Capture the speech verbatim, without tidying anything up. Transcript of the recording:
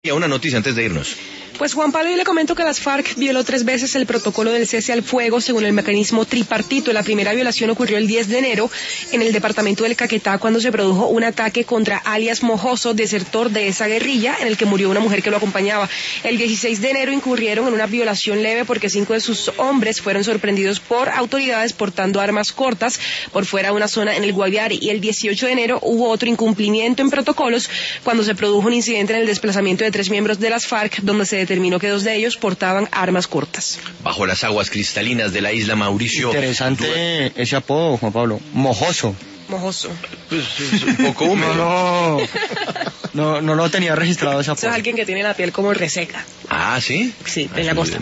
Y una noticia antes de irnos. Pues Juan Pablo, yo le comento que las FARC violó tres veces el protocolo del cese al fuego según el mecanismo tripartito. La primera violación ocurrió el diez de enero en el departamento del Caquetá cuando se produjo un ataque contra alias Mojoso, desertor de esa guerrilla, en el que murió una mujer que lo acompañaba. El dieciséis de enero incurrieron en una violación leve porque cinco de sus hombres fueron sorprendidos por autoridades portando armas cortas por fuera de una zona en el Guaviare. Y el dieciocho de enero hubo otro incumplimiento en protocolos cuando se produjo un incidente en el desplazamiento de tres miembros de las FARC donde se determinó que dos de ellos portaban armas cortas. Bajo las aguas cristalinas de la isla Mauricio. Interesante ese apodo, Juan Pablo. Mojoso. Mojoso. Pues es un poco húmedo. No, no, no, no lo tenía registrado ese apodo. Eso es alguien que tiene la piel como reseca. Ah, ¿sí? Sí, en la costa.